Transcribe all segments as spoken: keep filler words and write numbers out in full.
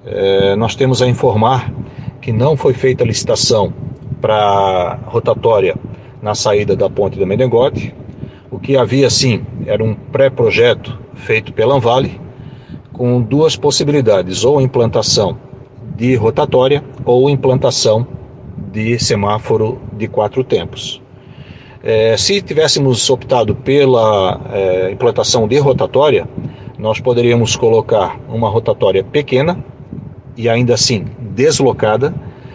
É, nós temos a informar que não foi feita a licitação para rotatória na saída da ponte do Menegote. O que havia sim era um pré-projeto feito pela Anvale com duas possibilidades, ou implantação de rotatória ou implantação de semáforo de quatro tempos. É, se tivéssemos optado pela é, implantação de rotatória, nós poderíamos colocar uma rotatória pequena e ainda assim deslocada,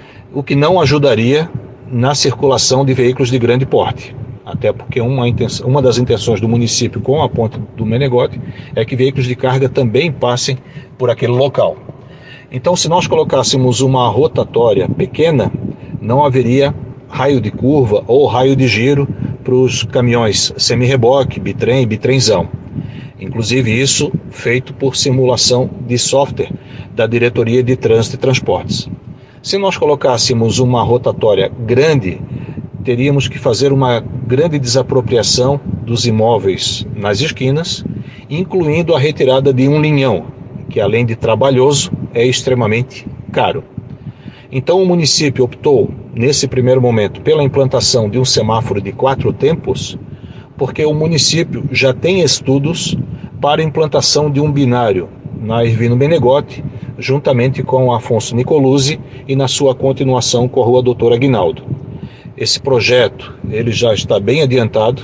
o que não ajudaria na circulação de veículos de grande porte. Até porque uma, intenção, uma das intenções do município com a ponte do Menegote é que veículos de carga também passem por aquele local. Então, se nós colocássemos uma rotatória pequena, não haveria raio de curva ou raio de giro para os caminhões semi-reboque, bitrem e bitrenzão. Inclusive isso feito por simulação de software da Diretoria de Trânsito e Transportes. Se nós colocássemos uma rotatória grande, teríamos que fazer uma grande desapropriação dos imóveis nas esquinas, incluindo a retirada de um linhão, que além de trabalhoso, é extremamente caro. Então o município optou, nesse primeiro momento, pela implantação de um semáforo de quatro tempos, porque o município já tem estudos para a implantação de um binário na Ervino Menegote, juntamente com Afonso Nicolucci e na sua continuação com a Rua Doutor Aguinaldo. Esse projeto ele já está bem adiantado,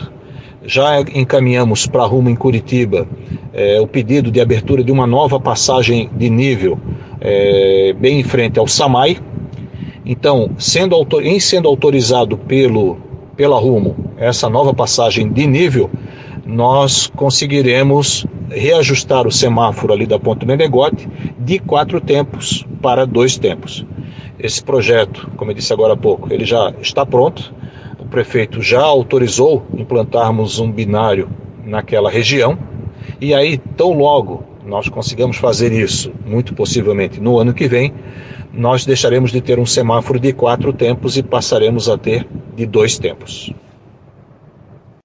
já encaminhamos para Rumo em Curitiba é, o pedido de abertura de uma nova passagem de nível é, bem em frente ao Samai. Então, sendo, autor, em sendo autorizado pelo, pela Rumo essa nova passagem de nível, nós conseguiremos reajustar o semáforo ali da Ponte do Menegote de quatro tempos para dois tempos. Esse projeto, como eu disse agora há pouco, ele já está pronto. O prefeito já autorizou implantarmos um binário naquela região. E aí, tão logo nós consigamos fazer isso, muito possivelmente no ano que vem, nós deixaremos de ter um semáforo de quatro tempos e passaremos a ter de dois tempos.